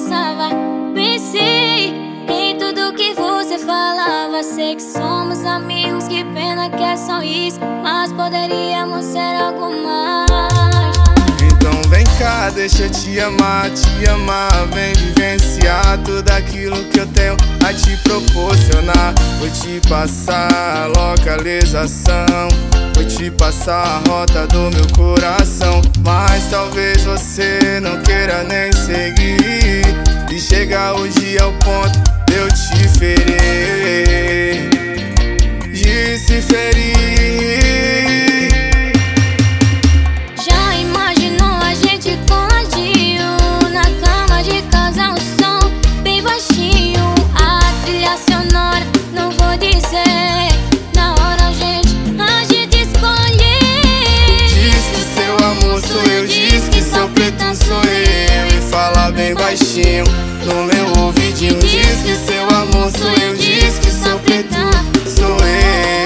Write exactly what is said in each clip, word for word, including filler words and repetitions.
passava. Pensei em tudo que você falava. Sei que somos amigos, que pena que é só isso, mas poderíamos ser algo mais. Então vem cá, deixa eu te amar, te amar. Vem vivenciar tudo aquilo que eu tenho a te proporcionar. Vou te passar a localização, vou te passar a rota do meu coração. Mas talvez você não queira nem seguir, e chegar o dia ao ponto de eu te ferir, de se ferir. Já imaginou a gente coladinho na cama de casa, um som bem baixinho, a trilha sonora, não vou dizer. Na hora a gente, a gente escolher. Diz que seu amor sou eu, diz que seu pretão sou eu, e fala bem baixinho no meu ouvidinho. Diz que seu amor sou eu, diz que seu pretão sou eu.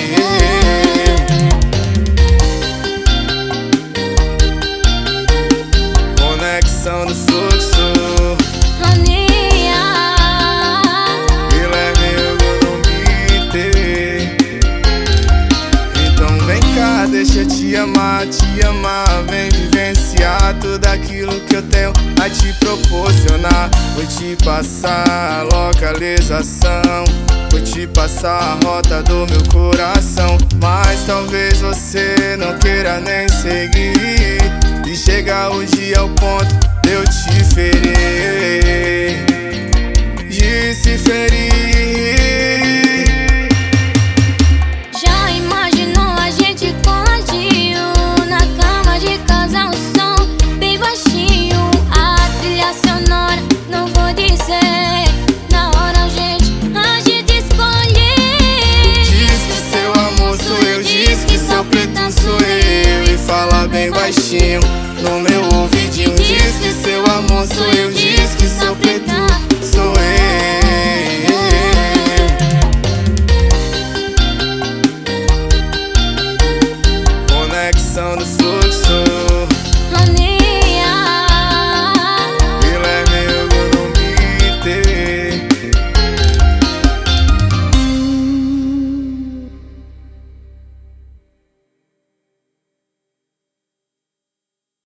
Conexão do fluxo, Aninha, Guilherme Godombite. Então vem cá, deixa eu te amar, te amar. Vem vivenciar tudo aquilo que eu tenho a te proporcionar. Vou te passar a localização, vou te passar a rota do meu coração. Mas talvez você não queira nem seguir, e chegar o dia ao ponto de eu te ferir, de se ferir. já imaginou a gente coladinho na cama de casa, um som bem baixinho, a trilha sonora, não vou dizer. Na hora a gente, a gente escolher. Diz que seu amor sou eu, diz que seu pretão sou eu, e fala bem baixinho no meu ouvidinho. Diz que seu amor sou eu, diz que seu pretão sou eu.